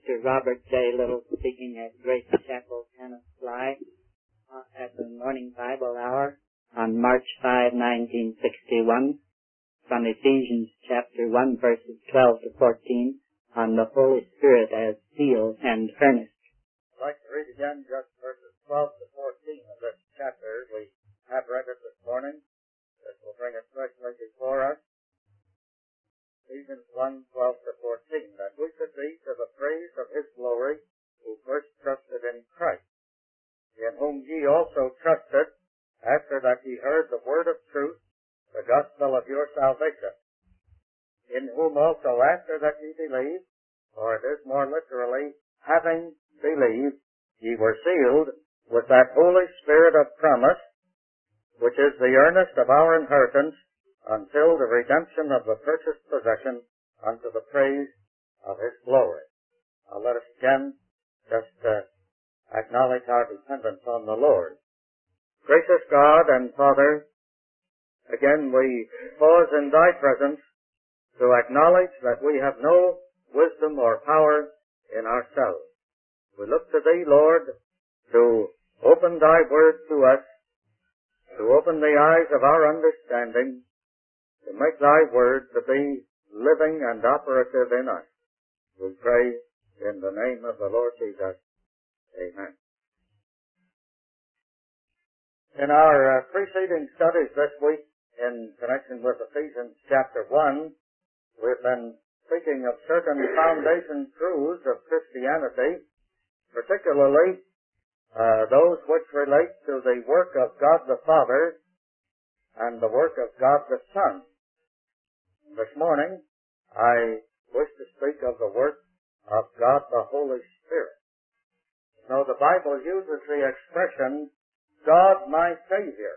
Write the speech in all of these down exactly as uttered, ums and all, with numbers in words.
Mister Robert J. Little speaking at Grace Chapel, Tennessee, uh, at the morning Bible hour on March fifth, nineteen sixty-one, from Ephesians chapter one, verses twelve to fourteen, on the Holy Spirit as seal and furnace. I'd like to read again just verses twelve to fourteen of this chapter. We have read it this morning. This will bring it freshly before us. Ephesians one, twelve to fourteen, that we should be to the praise of His glory, who first trusted in Christ, in whom ye also trusted, after that ye heard the word of truth, the gospel of your salvation, in whom also after that ye believed, or it is more literally, having believed, ye were sealed with that Holy Spirit of promise, which is the earnest of our inheritance, until the redemption of the purchased possession unto the praise of His glory. Now let us again just uh, acknowledge our dependence on the Lord. Gracious God and Father, again we pause in Thy presence to acknowledge that we have no wisdom or power in ourselves. We look to Thee, Lord, to open Thy word to us, to open the eyes of our understanding, to make Thy word to be living and operative in us. We pray in the name of the Lord Jesus. Amen. In our uh, preceding studies this week, in connection with Ephesians chapter one, we've been speaking of certain foundation truths of Christianity, particularly uh, those which relate to the work of God the Father and the work of God the Son. This morning, I wish to speak of the work of God the Holy Spirit. Now, the Bible uses the expression, God my Savior.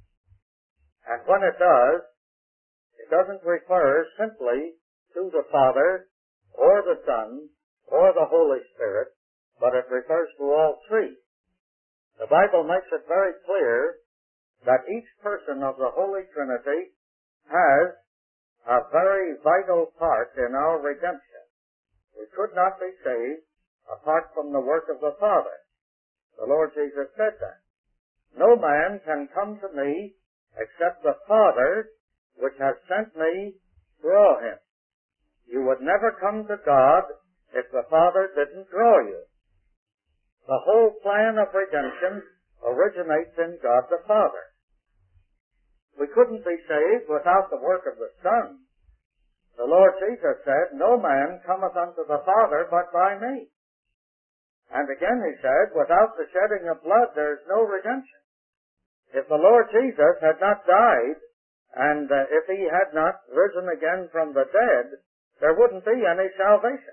And when it does, it doesn't refer simply to the Father, or the Son, or the Holy Spirit, but it refers to all three. The Bible makes it very clear that each person of the Holy Trinity has a very vital part in our redemption. We could not be saved apart from the work of the Father. The Lord Jesus said that. No man can come to me except the Father which has sent me draw him. You would never come to God if the Father didn't draw you. The whole plan of redemption originates in God the Father. We couldn't be saved without the work of the Son. The Lord Jesus said, no man cometh unto the Father but by me. And again He said, without the shedding of blood there is no redemption. If the Lord Jesus had not died, and uh, if He had not risen again from the dead, there wouldn't be any salvation.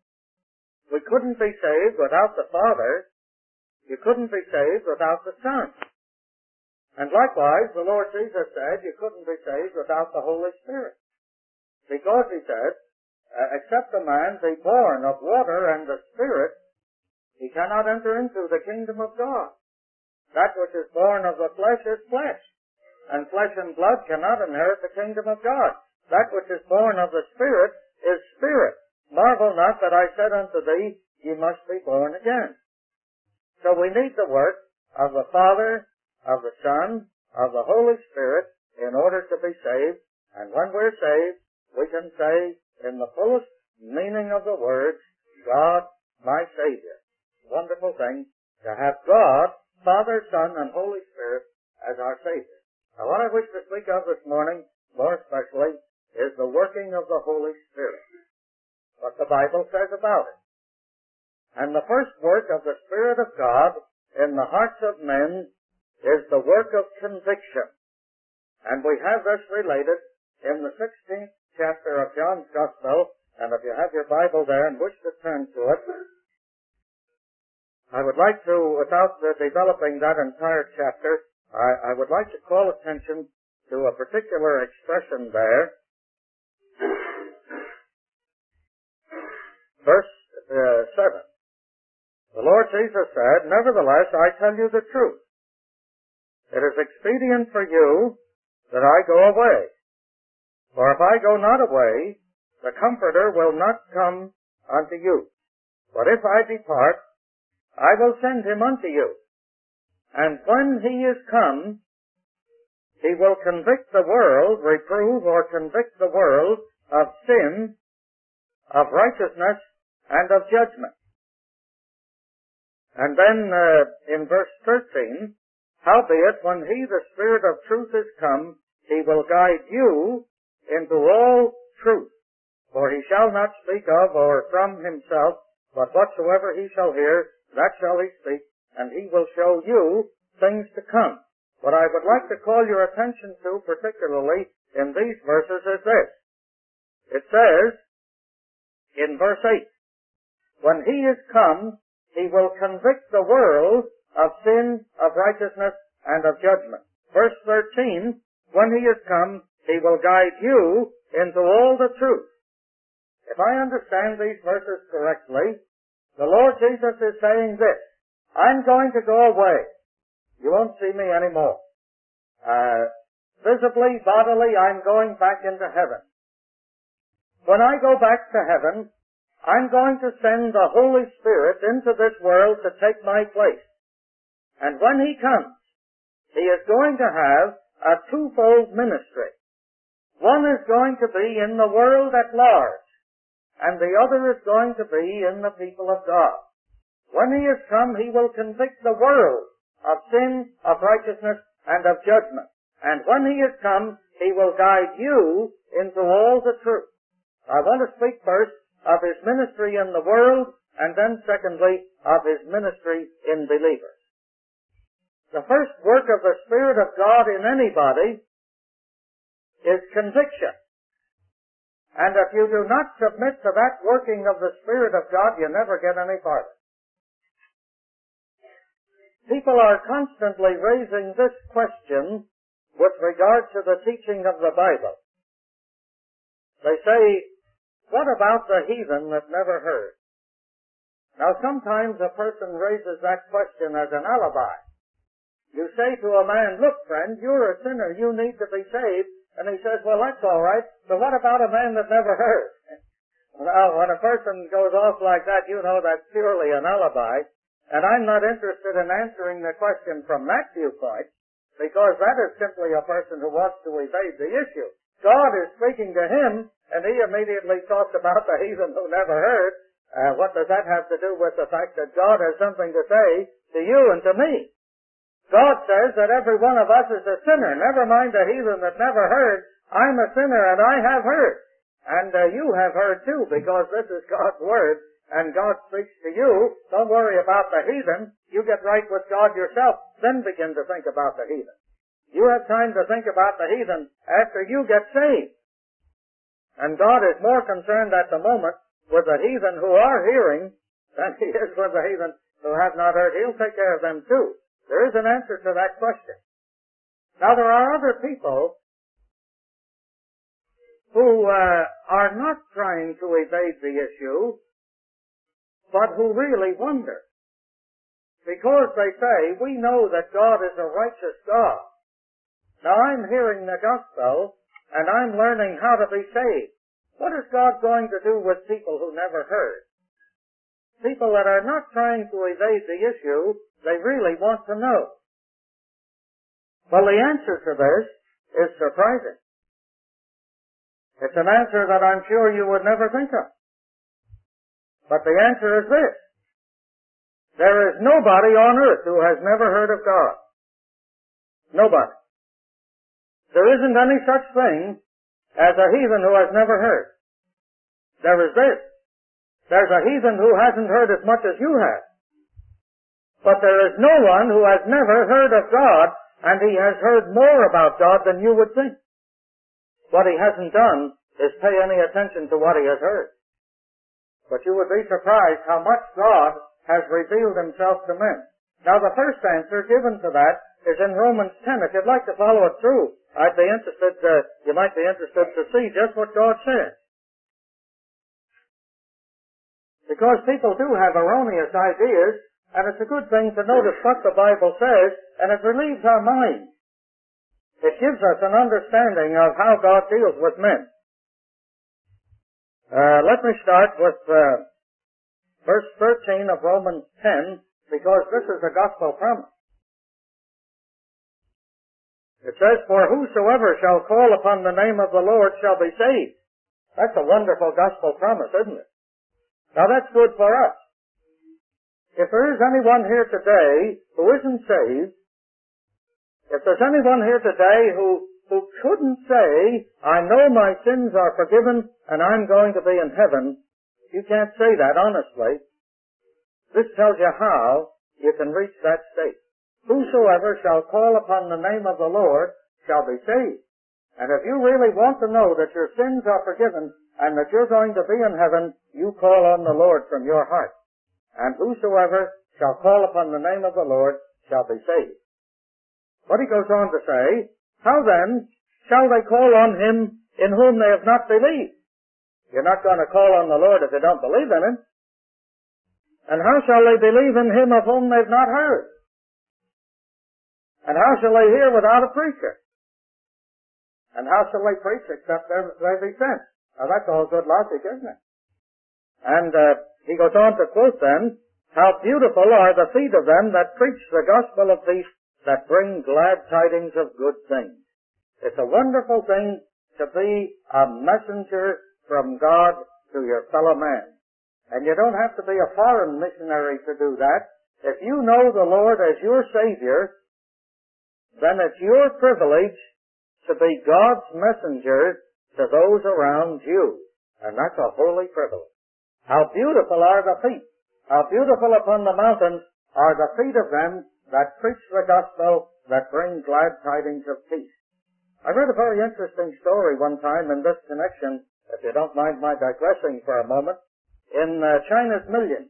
We couldn't be saved without the Father. You couldn't be saved without the Son. And likewise, the Lord Jesus said you couldn't be saved without the Holy Spirit. Because He said, except a man be born of water and the Spirit, he cannot enter into the kingdom of God. That which is born of the flesh is flesh, and flesh and blood cannot inherit the kingdom of God. That which is born of the Spirit is spirit. Marvel not that I said unto thee, ye must be born again. So we need the work of the Father, of the Son, of the Holy Spirit in order to be saved. And when we're saved, we can say in the fullest meaning of the words, God my Savior. Wonderful thing to have God, Father, Son, and Holy Spirit as our Savior. Now what I wish to speak of this morning, more especially, is the working of the Holy Spirit. What the Bible says about it. And the first work of the Spirit of God in the hearts of men is the work of conviction. And we have this related in the sixteenth chapter of John's Gospel, and if you have your Bible there and wish to turn to it, I would like to, without uh, developing that entire chapter, I, I would like to call attention to a particular expression there. Verse uh, seven. The Lord Jesus said, nevertheless, I tell you the truth. It is expedient for you that I go away. For if I go not away, the Comforter will not come unto you. But if I depart, I will send him unto you. And when he is come, he will convict the world, reprove or convict the world of sin, of righteousness, and of judgment. And then uh, in verse thirteen, howbeit when he, the Spirit of truth, is come, he will guide you into all truth. For he shall not speak of or from himself, but whatsoever he shall hear, that shall he speak, and he will show you things to come. What I would like to call your attention to, particularly in these verses, is this. It says, in verse eight, when he is come, he will convict the world of sin, of righteousness, and of judgment. Verse thirteen, when he is come, he will guide you into all the truth. If I understand these verses correctly, the Lord Jesus is saying this: I'm going to go away. You won't see me anymore. Uh, visibly, bodily, I'm going back into heaven. When I go back to heaven, I'm going to send the Holy Spirit into this world to take my place. And when he comes, he is going to have a twofold ministry. One is going to be in the world at large, and the other is going to be in the people of God. When he is come, he will convict the world of sin, of righteousness, and of judgment. And when he is come, he will guide you into all the truth. I want to speak first of his ministry in the world, and then secondly, of his ministry in believers. The first work of the Spirit of God in anybody is conviction. And if you do not submit to that working of the Spirit of God, you never get any farther. People are constantly raising this question with regard to the teaching of the Bible. They say, what about the heathen that never heard? Now sometimes a person raises that question as an alibi. You say to a man, look friend, you're a sinner, you need to be saved. And he says, well that's all right, but what about a man that never heard? Well, when a person goes off like that, you know that's purely an alibi. And I'm not interested in answering the question from that viewpoint, because that is simply a person who wants to evade the issue. God is speaking to him, and he immediately talked about the heathen who never heard. Uh, what does that have to do with the fact that God has something to say to you and to me? God says that every one of us is a sinner. Never mind the heathen that never heard. I'm a sinner and I have heard. And uh, you have heard too, because this is God's Word. And God speaks to you. Don't worry about the heathen. You get right with God yourself. Then begin to think about the heathen. You have time to think about the heathen after you get saved. And God is more concerned at the moment with the heathen who are hearing than he is with the heathen who have not heard. He'll take care of them too. There is an answer to that question. Now there are other people who uh, are not trying to evade the issue, but who really wonder. Because they say, we know that God is a righteous God. Now I'm hearing the gospel, and I'm learning how to be saved. What is God going to do with people who never heard? People that are not trying to evade the issue, they really want to know. Well, the answer to this is surprising. It's an answer that I'm sure you would never think of. But the answer is this. There is nobody on earth who has never heard of God. Nobody. There isn't any such thing as a heathen who has never heard. There is this. There's a heathen who hasn't heard as much as you have. But there is no one who has never heard of God, and he has heard more about God than you would think. What he hasn't done is pay any attention to what he has heard. But you would be surprised how much God has revealed himself to men. Now the first answer given to that is in Romans ten. If you'd like to follow it through, I'd be interested, uh, you might be interested to see just what God says. Because people do have erroneous ideas, and it's a good thing to notice what the Bible says, and it relieves our mind. It gives us an understanding of how God deals with men. Uh, let me start with uh, verse thirteen of Romans ten, because this is a gospel promise. It says, "For whosoever shall call upon the name of the Lord shall be saved." That's a wonderful gospel promise, isn't it? Now that's good for us. If there is anyone here today who isn't saved, if there's anyone here today who, who couldn't say, "I know my sins are forgiven and I'm going to be in heaven," you can't say that honestly. This tells you how you can reach that state. "Whosoever shall call upon the name of the Lord shall be saved." And if you really want to know that your sins are forgiven and that you're going to be in heaven, you call on the Lord from your heart. "And whosoever shall call upon the name of the Lord shall be saved." But he goes on to say, "How then shall they call on him in whom they have not believed?" You're not going to call on the Lord if you don't believe in him. "And how shall they believe in him of whom they've not heard? And how shall they hear without a preacher? And how shall they preach except they be sent?" Now that's all good logic, isn't it? And uh, he goes on to quote then, "How beautiful are the feet of them that preach the gospel of peace, that bring glad tidings of good things." It's a wonderful thing to be a messenger from God to your fellow man. And you don't have to be a foreign missionary to do that. If you know the Lord as your Savior, then it's your privilege to be God's messenger to those around you. And that's a holy privilege. "How beautiful are the feet, how beautiful upon the mountains are the feet of them that preach the gospel, that bring glad tidings of peace." I read a very interesting story one time in this connection, if you don't mind my digressing for a moment, in uh, China's Millions.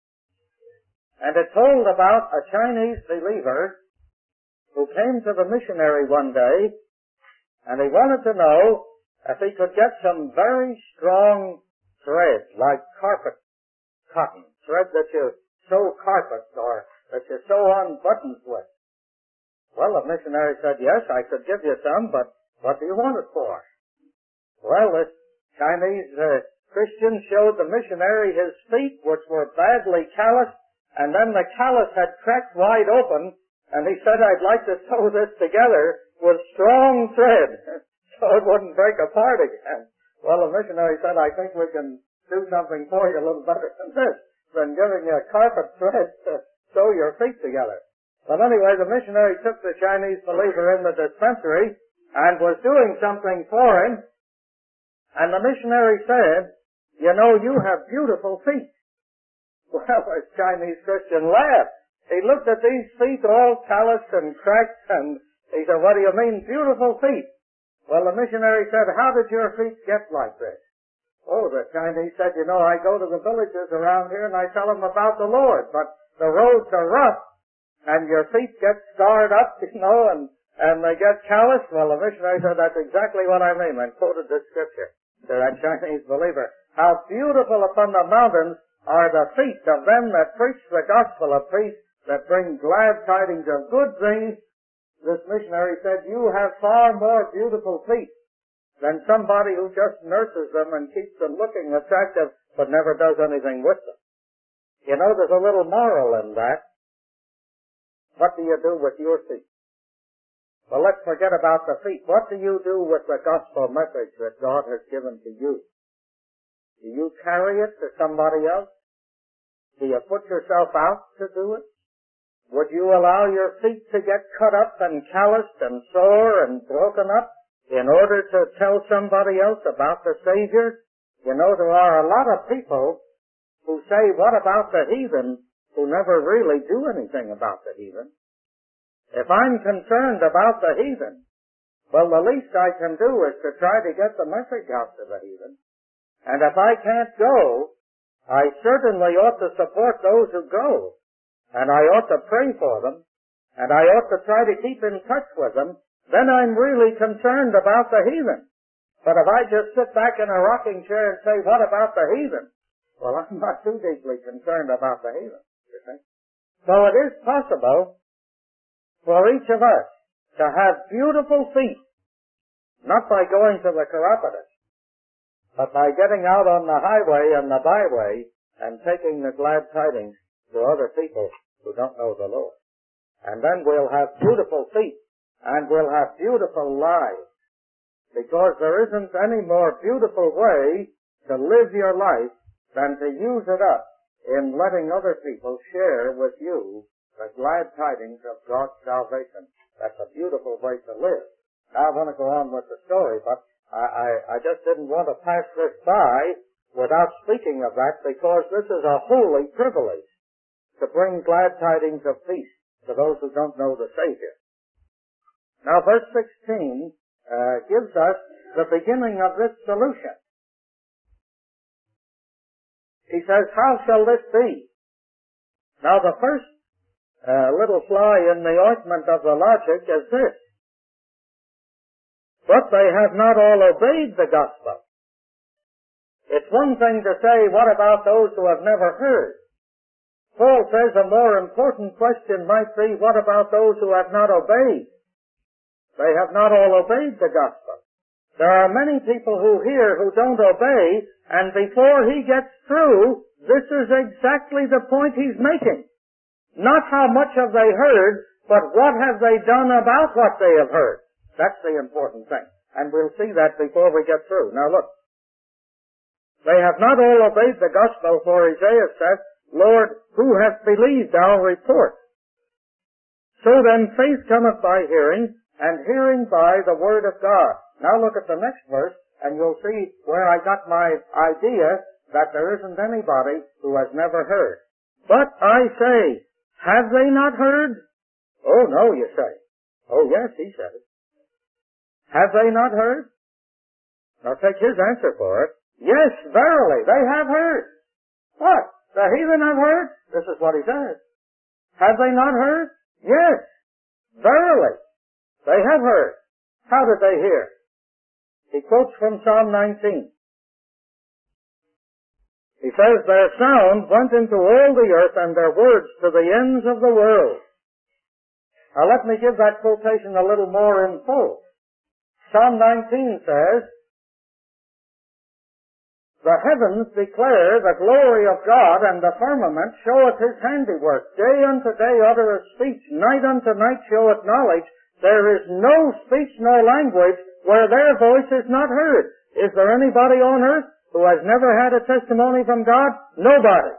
And it told about a Chinese believer who came to the missionary one day, and he wanted to know if he could get some very strong thread, like carpet cotton, thread that you sew carpets or that you sew on buttons with. Well, the missionary said, "Yes, I could give you some, but what do you want it for?" Well, this Chinese uh, Christian showed the missionary his feet, which were badly calloused, and then the callus had cracked wide open, and he said, "I'd like to sew this together with strong thread so it wouldn't break apart again." Well, the missionary said, "I think we can do something for you a little better than this, than giving you a carpet thread to sew your feet together." But anyway, the missionary took the Chinese believer in the dispensary and was doing something for him, and the missionary said, "You know, you have beautiful feet." Well, the Chinese Christian laughed. He looked at these feet all calloused and cracked, and he said, "What do you mean, beautiful feet?" Well, the missionary said, "How did your feet get like this?" Oh, the Chinese said, "You know, I go to the villages around here and I tell them about the Lord, but the roads are rough and your feet get scarred up, you know, and, and they get calloused." Well, the missionary said, "That's exactly what I mean," and quoted this scripture to that Chinese believer. "How beautiful upon the mountains are the feet of them that preach the gospel of peace, that bring glad tidings of good things." This missionary said, "You have far more beautiful feet than somebody who just nurses them and keeps them looking attractive but never does anything with them." You know, there's a little moral in that. What do you do with your feet? Well, let's forget about the feet. What do you do with the gospel message that God has given to you? Do you carry it to somebody else? Do you put yourself out to do it? Would you allow your feet to get cut up and calloused and sore and broken up in order to tell somebody else about the Savior? You know, there are a lot of people who say, "What about the heathen?" who never really do anything about the heathen. If I'm concerned about the heathen, well, the least I can do is to try to get the message out to the heathen. And if I can't go, I certainly ought to support those who go. And I ought to pray for them, and I ought to try to keep in touch with them. Then I'm really concerned about the heathen. But if I just sit back in a rocking chair and say, "What about the heathen?" well, I'm not too deeply concerned about the heathen, you see. So it is possible for each of us to have beautiful feet, not by going to the chiropodist, but by getting out on the highway and the byway and taking the glad tidings to other people who don't know the Lord. And then we'll have beautiful feet, and we'll have beautiful lives, because there isn't any more beautiful way to live your life than to use it up in letting other people share with you the glad tidings of God's salvation. That's a beautiful way to live. Now I want to go on with the story, but I, I, I just didn't want to pass this by without speaking of that, because this is a holy privilege to bring glad tidings of peace to those who don't know the Savior. Now verse sixteen uh, gives us the beginning of this solution. He says, how shall this be? Now the first uh, little fly in the ointment of the logic is this: but they have not all obeyed the gospel. It's one thing to say, what about those who have never heard? Paul says a more important question might be, what about those who have not obeyed? They have not all obeyed the gospel. There are many people who hear who don't obey, and before he gets through, this is exactly the point he's making. Not how much have they heard, but what have they done about what they have heard. That's the important thing. And we'll see that before we get through. Now look. They have not all obeyed the gospel, for Isaiah says, Lord, who hath believed our report? So then faith cometh by hearing, and hearing by the word of God. Now look at the next verse, and you'll see where I got my idea that there isn't anybody who has never heard. But I say, have they not heard? Oh no, you say. Oh yes, he said it. Have they not heard? Now take his answer for it. Yes, verily, they have heard. What? The heathen have heard? This is what he says. Have they not heard? Yes, verily, they have heard. How did they hear? He quotes from Psalm nineteen. He says, their sound went into all the earth, and their words to the ends of the world. Now let me give that quotation a little more in full. Psalm nineteen says, the heavens declare the glory of God, and the firmament showeth his handiwork. Day unto day uttereth speech, night unto night showeth knowledge. There is no speech nor language where their voice is not heard. Is there anybody on earth who has never had a testimony from God? Nobody.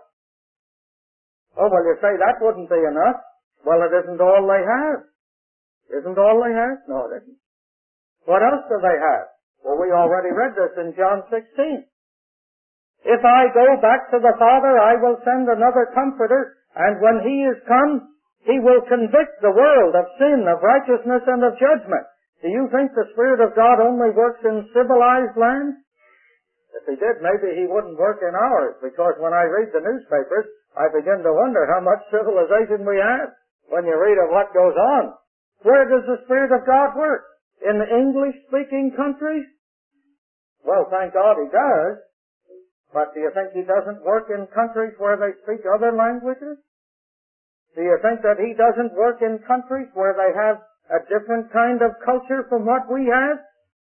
Oh, well, you say that wouldn't be enough. Well, it isn't all they have. Isn't all they have? No, it isn't. What else do they have? Well, we already read this in John sixteen. If I go back to the Father, I will send another Comforter, and when he is come, he will convict the world of sin, of righteousness, and of judgment. Do you think the Spirit of God only works in civilized lands? If he did, maybe he wouldn't work in ours, because when I read the newspapers, I begin to wonder how much civilization we have when you read of what goes on. Where does the Spirit of God work? In the English-speaking countries? Well, thank God he does. But do you think he doesn't work in countries where they speak other languages? Do you think that he doesn't work in countries where they have a different kind of culture from what we have?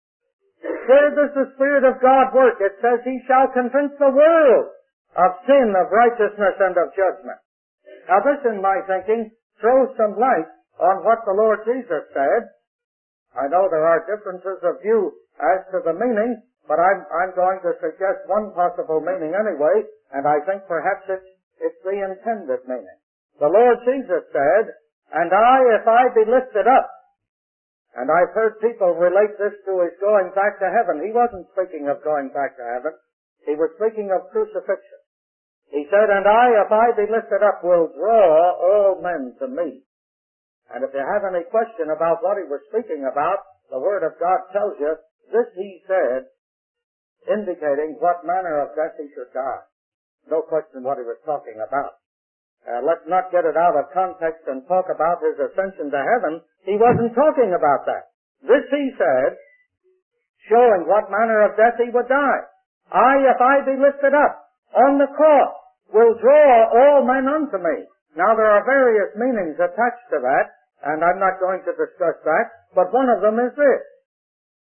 Where does the Spirit of God work? It says he shall convince the world of sin, of righteousness, and of judgment. Now this, in my thinking, throws some light on what the Lord Jesus said. I know there are differences of view as to the meaning, but I'm, I'm going to suggest one possible meaning anyway, and I think perhaps it's, it's the intended meaning. The Lord Jesus said, and I, if I be lifted up, and I've heard people relate this to his going back to heaven. He wasn't speaking of going back to heaven. He was speaking of crucifixion. He said, and I, if I be lifted up, will draw all men to me. And if you have any question about what he was speaking about, the Word of God tells you, this he said, indicating what manner of death he should die. No question what he was talking about. Uh, let's not get it out of context and talk about his ascension to heaven. He wasn't talking about that. This he said, showing what manner of death he would die. I, if I be lifted up on the cross, will draw all men unto me. Now there are various meanings attached to that, and I'm not going to discuss that, but one of them is this.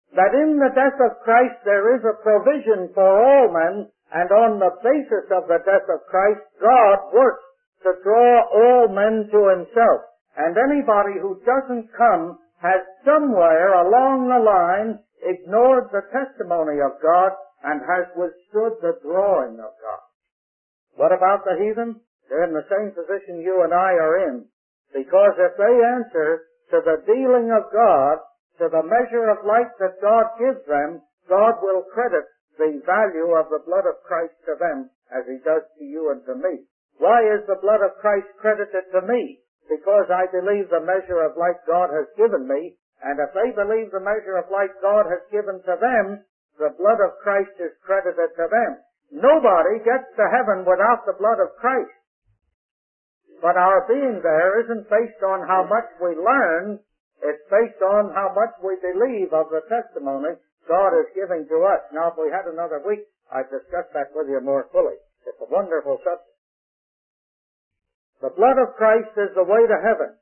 that in the death of Christ there is a provision for all men, and on the basis of the death of Christ, God works to draw all men to himself. And anybody who doesn't come has somewhere along the line ignored the testimony of God and has withstood the drawing of God. What about the heathen? They're in the same position you and I are in. Because if they answer to the dealing of God, to the measure of light that God gives them, God will credit the value of the blood of Christ to them as he does to you and to me. Why is the blood of Christ credited to me? Because I believe the measure of light God has given me, and if they believe the measure of light God has given to them, the blood of Christ is credited to them. Nobody gets to heaven without the blood of Christ. But our being there isn't based on how much we learn, it's based on how much we believe of the testimony God is giving to us. Now, if we had another week, I'd discuss that with you more fully. It's a wonderful subject. The blood of Christ is the way to heaven.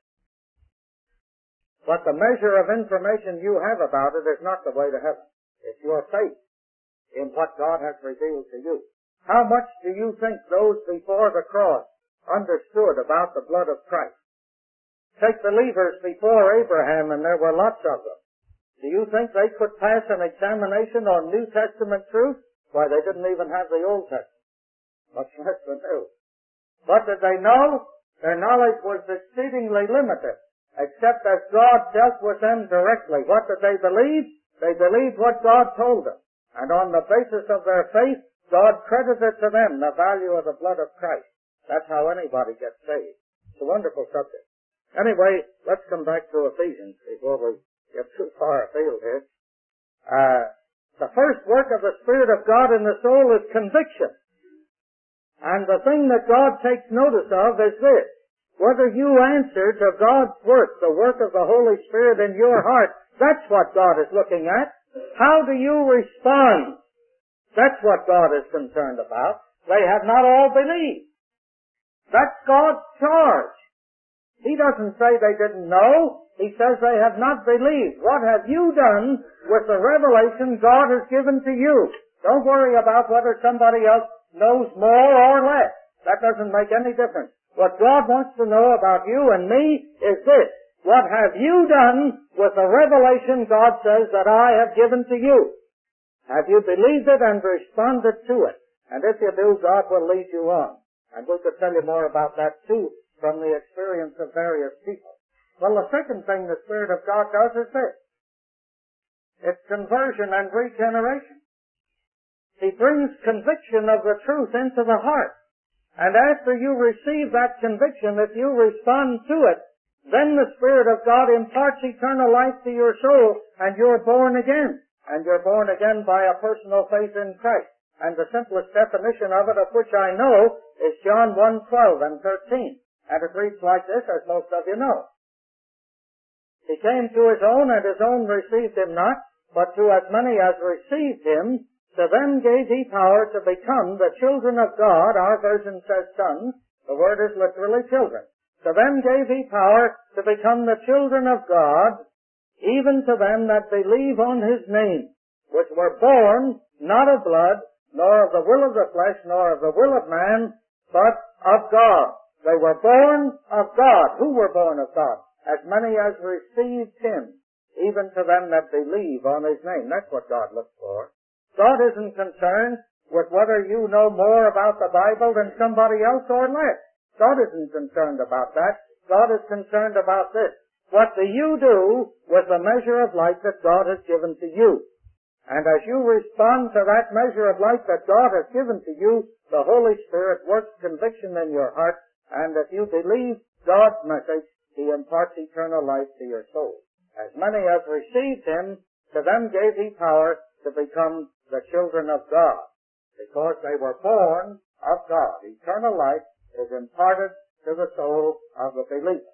But the measure of information you have about it is not the way to heaven. It's your faith in what God has revealed to you. How much do you think those before the cross understood about the blood of Christ? Take believers before Abraham, and there were lots of them. Do you think they could pass an examination on New Testament truth? Why, they didn't even have the Old Testament, much less the New. What did they know? Their knowledge was exceedingly limited, except as God dealt with them directly. What did they believe? They believed what God told them. And on the basis of their faith, God credited to them the value of the blood of Christ. That's how anybody gets saved. It's a wonderful subject. Anyway, let's come back to Ephesians before we get too far afield here. Uh, the first work of the Spirit of God in the soul is conviction. And the thing that God takes notice of is this: whether you answer to God's work, the work of the Holy Spirit in your heart, that's what God is looking at. How do you respond? That's what God is concerned about. They have not all believed. That's God's charge. He doesn't say they didn't know. He says they have not believed. What have you done with the revelation God has given to you? Don't worry about whether somebody else knows more or less. That doesn't make any difference. What God wants to know about you and me is this: what have you done with the revelation God says that I have given to you? Have you believed it and responded to it? And if you do, God will lead you on. And we could tell you more about that too from the experience of various people. Well, the second thing the Spirit of God does is this: it's conversion and regeneration. He brings conviction of the truth into the heart. And after you receive that conviction, if you respond to it, then the Spirit of God imparts eternal life to your soul, and you're born again. And you're born again by a personal faith in Christ. And the simplest definition of it, of which I know, is John one twelve and thirteen. And it reads like this, as most of you know. He came to his own, and his own received him not, but to as many as received him, to them gave he power to become the children of God. Our version says sons. The word is literally children. To them gave he power to become the children of God, even to them that believe on his name, which were born not of blood, nor of the will of the flesh, nor of the will of man, but of God. They were born of God. Who were born of God? As many as received him, even to them that believe on his name. That's what God looks for. God isn't concerned with whether you know more about the Bible than somebody else or less. God isn't concerned about that. God is concerned about this: what do you do with the measure of light that God has given to you? And as you respond to that measure of light that God has given to you, the Holy Spirit works conviction in your heart, and if you believe God's message, he imparts eternal life to your soul. As many as received him, to them gave he power to become the children of God, because they were born of God. Eternal life is imparted to the soul of the believer.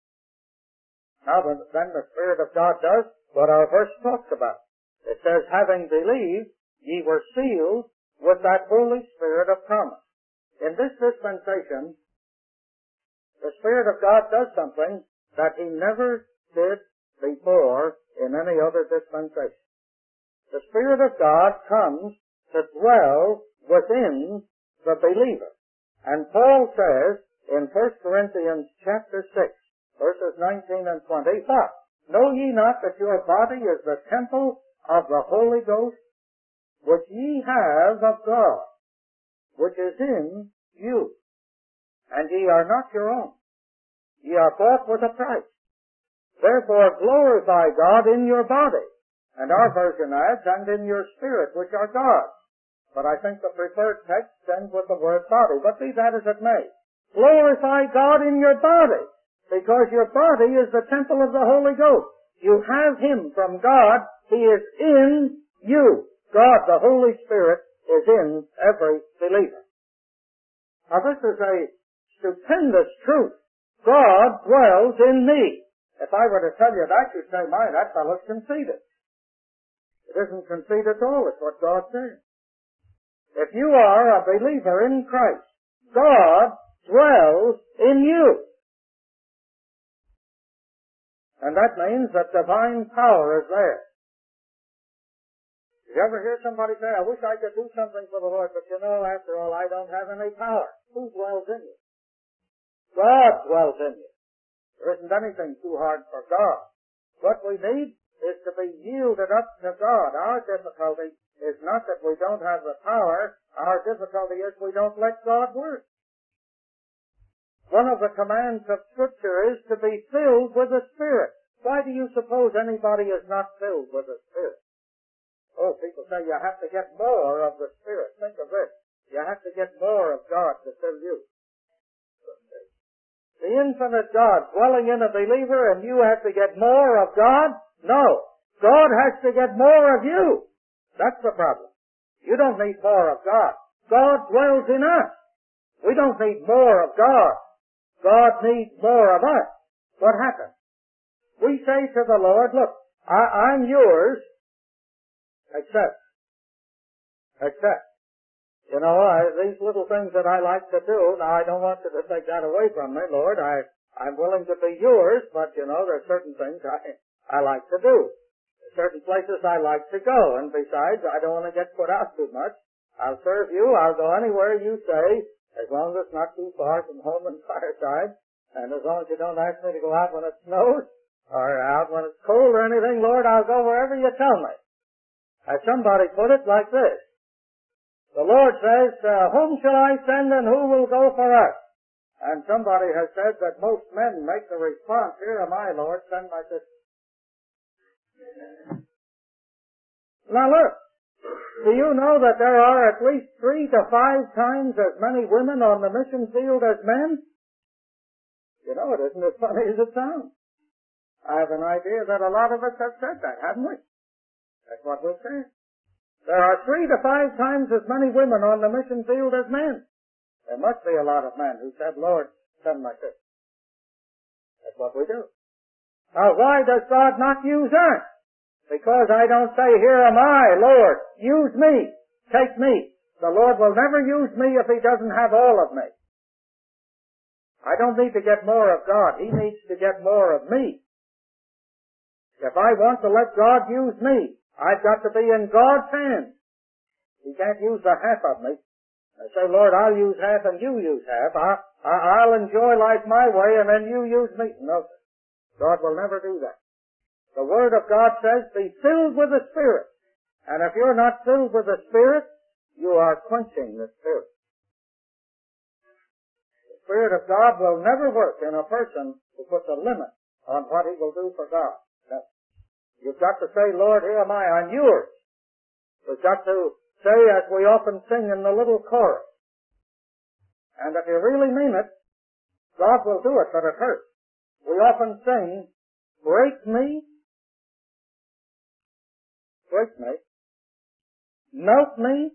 Now then the Spirit of God does what our verse talks about. It says, having believed, ye were sealed with that Holy Spirit of promise. In this dispensation, the Spirit of God does something that he never did before in any other dispensation. The Spirit of God comes to dwell within the believer. And Paul says in First Corinthians chapter six, verses nineteen and twenty, "But know ye not that your body is the temple of the Holy Ghost, which ye have of God, which is in you, and ye are not your own. Ye are bought with a price. Therefore glorify God in your body." And our version adds, "and in your spirit, which are God's." But I think the preferred text ends with the word body. But be that as it may, glorify God in your body, because your body is the temple of the Holy Ghost. You have Him from God. He is in you. God, the Holy Spirit, is in every believer. Now this is a stupendous truth. God dwells in me. If I were to tell you that, you'd say, "My, that fellow's conceited." It isn't conceit at all. It's what God says. If you are a believer in Christ, God dwells in you. And that means that divine power is there. Did you ever hear somebody say, "I wish I could do something for the Lord, but you know, after all, I don't have any power"? Who dwells in you? God dwells in you. There isn't anything too hard for God. What we need is to be yielded up to God. Our difficulty is not that we don't have the power. Our difficulty is we don't let God work. One of the commands of Scripture is to be filled with the Spirit. Why do you suppose anybody is not filled with the Spirit? Oh, people say you have to get more of the Spirit. Think of this. You have to get more of God to fill you. The infinite God dwelling in a believer, and you have to get more of God? No. God has to get more of you. That's the problem. You don't need more of God. God dwells in us. We don't need more of God. God needs more of us. What happens? We say to the Lord, "Look, I, I'm yours, except, except, you know, I, these little things that I like to do, now I don't want you to take that away from me, Lord. I, I'm willing to be yours, but, you know, there are certain things I, I like to do. Certain places I like to go, and besides, I don't want to get put out too much. I'll serve you. I'll go anywhere you say, as long as it's not too far from home and fireside, and as long as you don't ask me to go out when it snows, or out when it's cold or anything, Lord, I'll go wherever you tell me." As somebody put it like this: the Lord says, uh, "Whom shall I send, and who will go for us?" And somebody has said that most men make the response, "Here am I, Lord, send my sister." Now look, do you know that there are at least three to five times as many women on the mission field as men? You know, it isn't as funny as it sounds. I have an idea that a lot of us have said that, haven't we? That's what we've said. There are three to five times as many women on the mission field as men. There must be a lot of men who said, "Lord, send my sister." That's what we do. Now, why does God not use us? Because I don't say, "Here am I, Lord, use me, take me." The Lord will never use me if He doesn't have all of me. I don't need to get more of God. He needs to get more of me. If I want to let God use me, I've got to be in God's hands. He can't use the half of me. I say, "Lord, I'll use half and you use half. I, I, I'll enjoy life my way and then you use me." No, sir. God will never do that. The Word of God says, "Be filled with the Spirit." And if you're not filled with the Spirit, you are quenching the Spirit. The Spirit of God will never work in a person who puts a limit on what he will do for God. No. You've got to say, "Lord, here am I, I'm yours." We've got to say, as we often sing in the little chorus, and if you really mean it, God will do it, but it hurts. We often sing, "Break me, break me, melt me,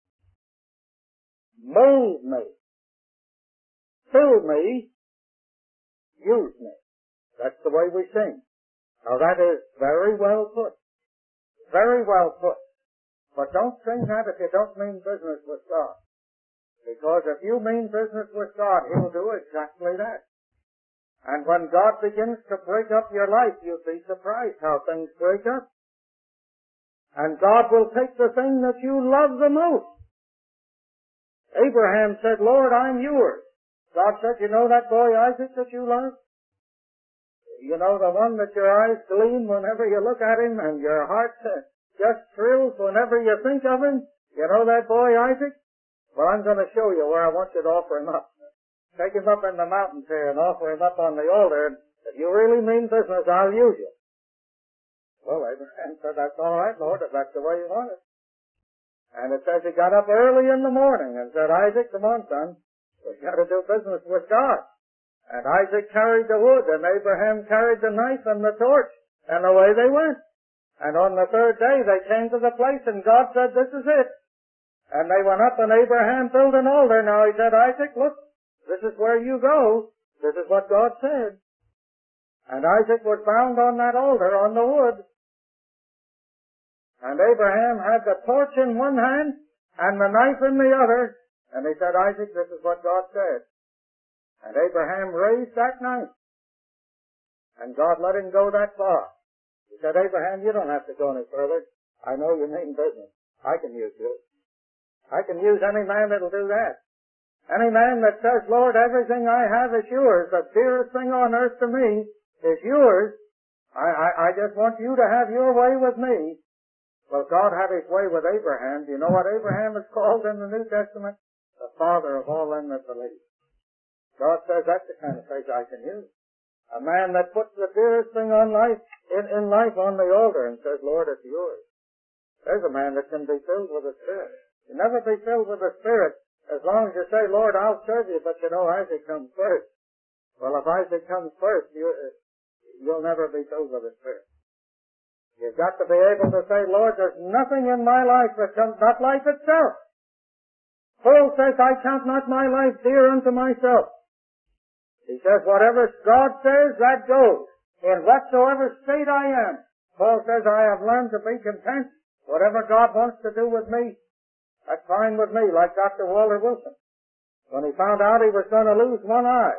mold me, fill me, use me." That's the way we sing. Now that is very well put. Very well put. But don't sing that if you don't mean business with God. Because if you mean business with God, He'll do exactly that. And when God begins to break up your life, you'll be surprised how things break up. and God will take the thing that you love the most. Abraham said, Lord, I'm yours. God said, you know that boy Isaac that you love? You know, the one that your eyes gleam whenever you look at him and your heart just thrills whenever you think of him? You know that boy Isaac? Well, I'm going to show you where I want you to offer him up. Take him up in the mountains here and offer him up on the altar. If you really mean business, I'll use you. Well, Abraham said, that's all right, Lord, if that's the way you want it. And it says he got up early in the morning and said, Isaac, come on, son. We've got to do business with God. And Isaac carried the wood, and Abraham carried the knife and the torch, and away they went. And on the third day they came to the place, and God said, this is it. And they went up, and Abraham built an altar. Now he said, Isaac, look, this is where you go. This is what God said. And Isaac was bound on that altar on the wood. And Abraham had the torch in one hand and the knife in the other. And he said, Isaac, this is what God said. And Abraham raised that knife. And God let him go that far. He said, Abraham, you don't have to go any further. I know you mean business. I can use you. I can use any man that'll do that. Any man that says, Lord, everything I have is yours. The dearest thing on earth to me is yours. I, I, I just want you to have your way with me. Well, God had his way with Abraham. Do you know what Abraham is called in the New Testament? The father of all them that believe. God says that's the kind of faith I can use. A man that puts the dearest thing on life, in, in life on the altar and says, Lord, it's yours. There's a man that can be filled with the Spirit. You'll never be filled with the Spirit as long as you say, Lord, I'll serve you, but you know Isaac comes first. Well, if Isaac comes first, you, you'll never be filled with the Spirit. You've got to be able to say, Lord, there's nothing in my life that comes, not life itself. Paul says, I count not my life dear unto myself. He says, whatever God says, that goes. In whatsoever state I am. Paul says, I have learned to be content. Whatever God wants to do with me, that's fine with me, like Doctor Walter Wilson. When he found out he was going to lose one eye.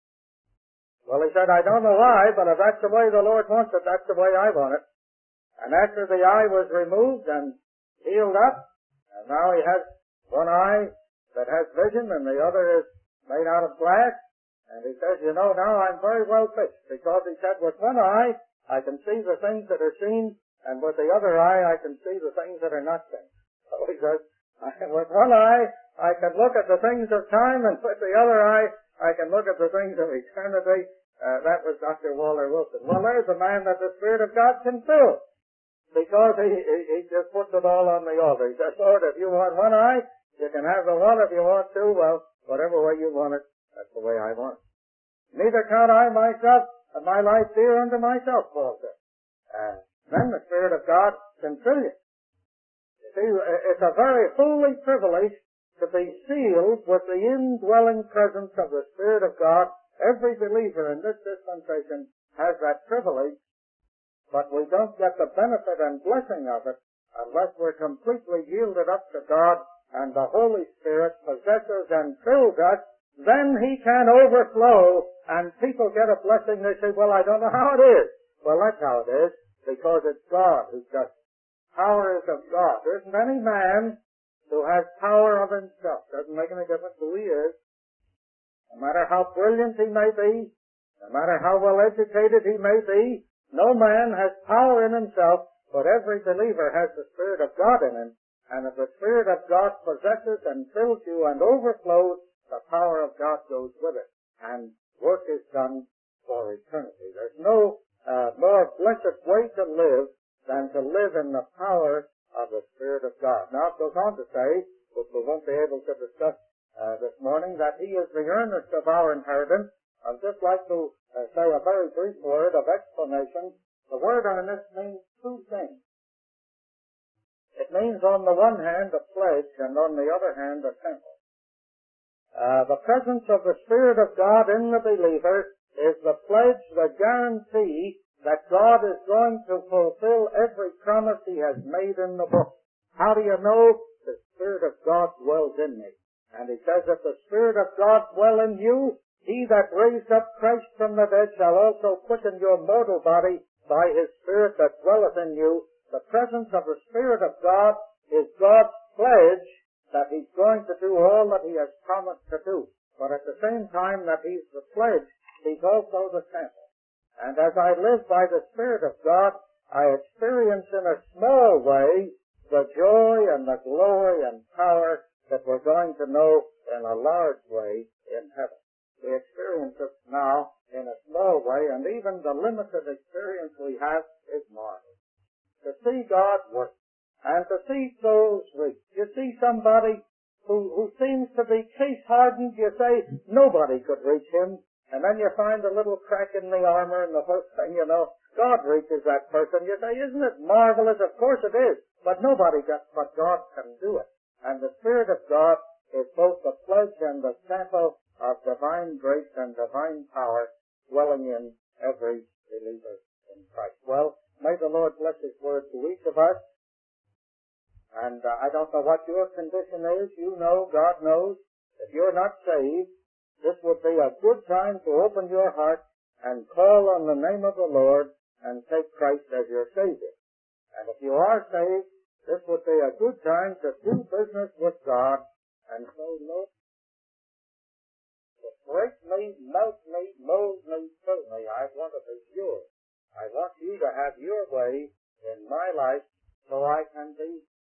Well, he said, I don't know why, but if that's the way the Lord wants it, that's the way I want it. And after the eye was removed and healed up, and now he has one eye that has vision and the other is made out of glass. And he says, you know, now I'm very well fixed, because he said, with one eye, I can see the things that are seen, and with the other eye, I can see the things that are not seen. So he says, with one eye, I can look at the things of time, and with the other eye, I can look at the things of eternity. Uh, that was Doctor Walter Wilson. Well, there's a man that the Spirit of God can fill, because he, he, he just puts it all on the altar. He says, Lord, if you want one eye, you can have the one. If you want two, well, whatever way you want it, that's the way I want it. Neither count I myself and my life dear unto myself, Paul said. And then the Spirit of God can fill you. You see, it's a very holy privilege to be sealed with the indwelling presence of the Spirit of God. Every believer in this dispensation has that privilege, but we don't get the benefit and blessing of it unless we're completely yielded up to God and the Holy Spirit possesses and fills us. Then he can overflow, and people get a blessing. They say, well, I don't know how it is. Well, that's how it is, because it's God who does it. Power is of God. There isn't any man who has power of himself. Doesn't make any difference who he is. No matter how brilliant he may be, no matter how well educated he may be, no man has power in himself, but every believer has the Spirit of God in him. And if the Spirit of God possesses and fills you and overflows, the power of God goes with it, and work is done for eternity. There's no uh, more blessed way to live than to live in the power of the Spirit of God. Now it goes on to say, which we won't be able to discuss uh, this morning, that He is the earnest of our inheritance. I'd just like to uh, say a very brief word of explanation. The word earnest means two things. It means on the one hand a pledge, and on the other hand a temple. Uh, the presence of the Spirit of God in the believer is the pledge, the guarantee that God is going to fulfill every promise He has made in the book. How do you know? The Spirit of God dwells in me. And He says, if the Spirit of God dwell in you, He that raised up Christ from the dead shall also quicken your mortal body by His Spirit that dwelleth in you. The presence of the Spirit of God is God's pledge that He's going to do all that He has promised to do. But at the same time that He's the pledge, He's also the sample. And as I live by the Spirit of God, I experience in a small way the joy and the glory and power that we're going to know in a large way in heaven. We experience it now in a small way, and even the limited experience we have is marvelous. To see God work, and to see souls reached. You see somebody who, who seems to be case-hardened, you say, nobody could reach him, and then you find a little crack in the armor, and the first thing you know, God reaches that person. You say, isn't it marvelous? Of course it is, but nobody got, but God can do it. And the Spirit of God is both the pledge and the sample of divine grace and divine power dwelling in every believer in Christ. Well, may the Lord bless His word to each of us. And uh, I don't know what your condition is. You know, God knows. If you're not saved, this would be a good time to open your heart and call on the name of the Lord and take Christ as your Savior. And if you are saved, this would be a good time to do business with God and say, Lord, break me, melt me, mold me, fill me. I want to be yours. I want you to have your way in my life so I can be